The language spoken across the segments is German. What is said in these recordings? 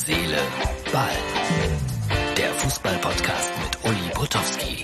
Seele, Ball. Der Fußball-Podcast mit Uli Potowski.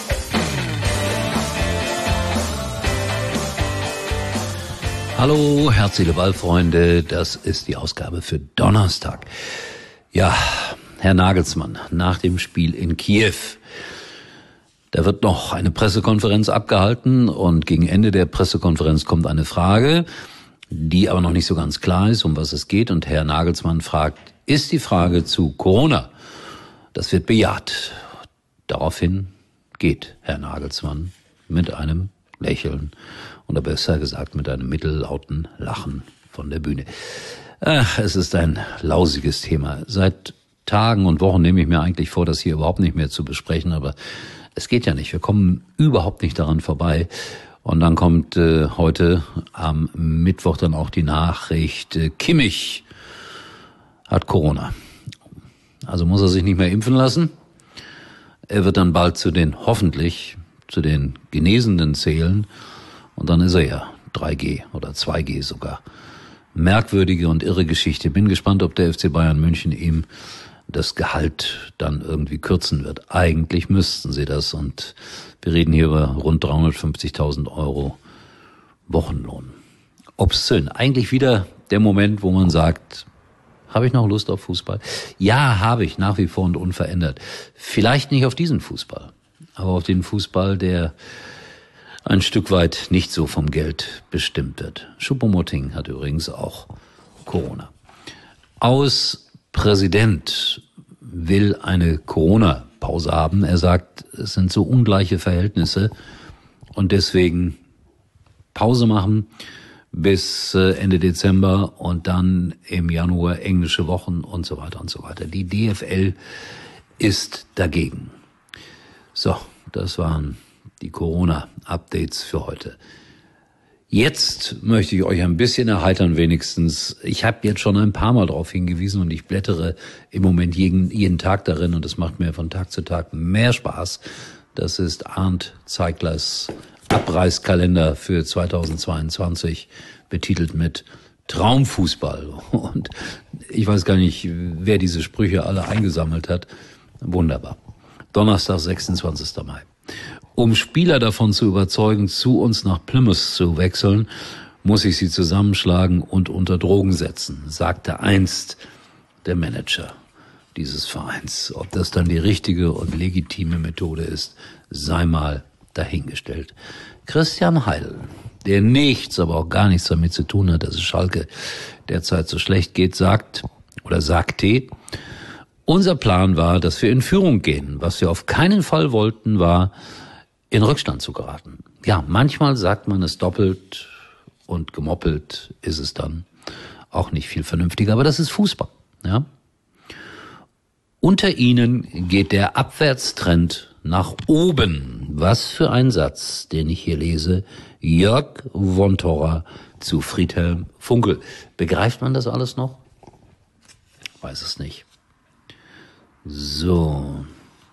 Hallo, Herz, Seele, Ball, Freunde. Das ist die Ausgabe für Donnerstag. Ja, Herr Nagelsmann, nach dem Spiel in Kiew. Da wird noch eine Pressekonferenz abgehalten und gegen Ende der Pressekonferenz kommt eine Frage, die aber noch nicht so ganz klar ist, um was es geht. Und Herr Nagelsmann fragt, ist die Frage zu Corona? Das wird bejaht. Daraufhin geht Herr Nagelsmann mit einem Lächeln oder besser gesagt mit einem mittellauten Lachen von der Bühne. Es ist ein lausiges Thema. Seit Tagen und Wochen nehme ich mir eigentlich vor, das hier überhaupt nicht mehr zu besprechen, aber es geht ja nicht. Wir kommen überhaupt nicht daran vorbei. Und dann kommt heute am Mittwoch dann auch die Nachricht, Kimmich hat Corona. Also muss er sich nicht mehr impfen lassen. Er wird dann bald hoffentlich zu den Genesenen zählen. Und dann ist er ja 3G oder 2G sogar. Merkwürdige und irre Geschichte. Bin gespannt, ob der FC Bayern München ihm das Gehalt dann irgendwie kürzen wird. Eigentlich müssten sie das. Und wir reden hier über rund 350.000 Euro Wochenlohn. Obszön. Eigentlich wieder der Moment, wo man sagt, habe ich noch Lust auf Fußball? Ja, habe ich, nach wie vor und unverändert. Vielleicht nicht auf diesen Fußball, aber auf den Fußball, der ein Stück weit nicht so vom Geld bestimmt wird. Choupo-Moting hat übrigens auch Corona. Präsident will eine Corona-Pause haben. Er sagt, es sind so ungleiche Verhältnisse und deswegen Pause machen bis Ende Dezember und dann im Januar englische Wochen und so weiter und so weiter. Die DFL ist dagegen. So, das waren die Corona-Updates für heute. Jetzt möchte ich euch ein bisschen erheitern wenigstens. Ich habe jetzt schon ein paar Mal darauf hingewiesen und ich blättere im Moment jeden Tag darin und es macht mir von Tag zu Tag mehr Spaß. Das ist Arndt Zeiglers Abreißkalender für 2022, betitelt mit Traumfußball. Und ich weiß gar nicht, wer diese Sprüche alle eingesammelt hat. Wunderbar. Donnerstag, 26. Mai. Um Spieler davon zu überzeugen, zu uns nach Plymouth zu wechseln, muss ich sie zusammenschlagen und unter Drogen setzen, sagte einst der Manager dieses Vereins. Ob das dann die richtige und legitime Methode ist, sei mal dahingestellt. Christian Heidel, der nichts, aber auch gar nichts damit zu tun hat, dass es Schalke derzeit so schlecht geht, sagte, unser Plan war, dass wir in Führung gehen. Was wir auf keinen Fall wollten, war, in Rückstand zu geraten. Ja, manchmal sagt man es doppelt und gemoppelt ist es dann auch nicht viel vernünftiger. Aber das ist Fußball, ja. Unter ihnen geht der Abwärtstrend nach oben. Was für ein Satz, den ich hier lese. Jörg von Torra zu Friedhelm Funkel. Begreift man das alles noch? Weiß es nicht. So.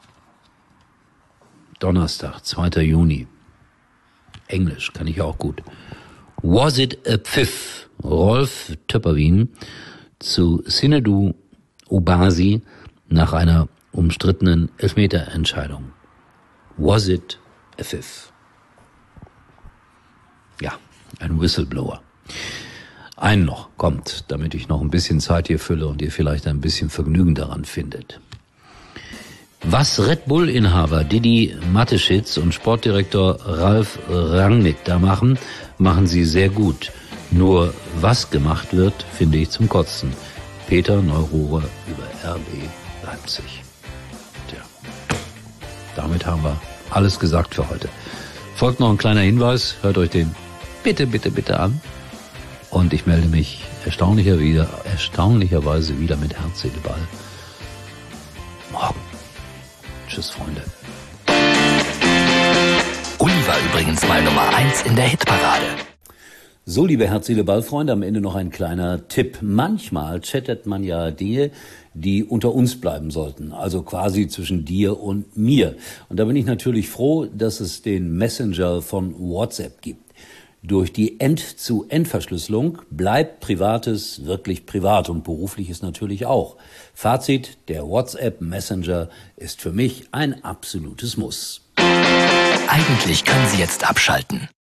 Donnerstag, 2. Juni. Englisch kann ich auch gut. Was it a pfiff? Rolf Töpperwien zu Sinedu Ubasi nach einer umstrittenen Elfmeterentscheidung. Was it a pfiff? Ja, ein Whistleblower. Einen noch kommt, damit ich noch ein bisschen Zeit hier fülle und ihr vielleicht ein bisschen Vergnügen daran findet. Was Red Bull-Inhaber Didi Mateschitz und Sportdirektor Ralf Rangnick da machen, machen sie sehr gut. Nur was gemacht wird, finde ich zum Kotzen. Peter Neururer über RB Leipzig. Tja, damit haben wir alles gesagt für heute. Folgt noch ein kleiner Hinweis, hört euch den bitte an. Und ich melde mich erstaunlicherweise wieder mit Herz, Seele, Ball. Morgen. Tschüss, Freunde. Uli war übrigens mal Nummer 1 in der Hitparade. So, liebe Herz, Seele, Ball-Freunde, am Ende noch ein kleiner Tipp. Manchmal chattet man ja Dinge, die unter uns bleiben sollten, also quasi zwischen dir und mir. Und da bin ich natürlich froh, dass es den Messenger von WhatsApp gibt. Durch die End-zu-End-Verschlüsselung bleibt Privates wirklich privat und Berufliches natürlich auch. Fazit, der WhatsApp Messenger ist für mich ein absolutes Muss. Eigentlich können Sie jetzt abschalten.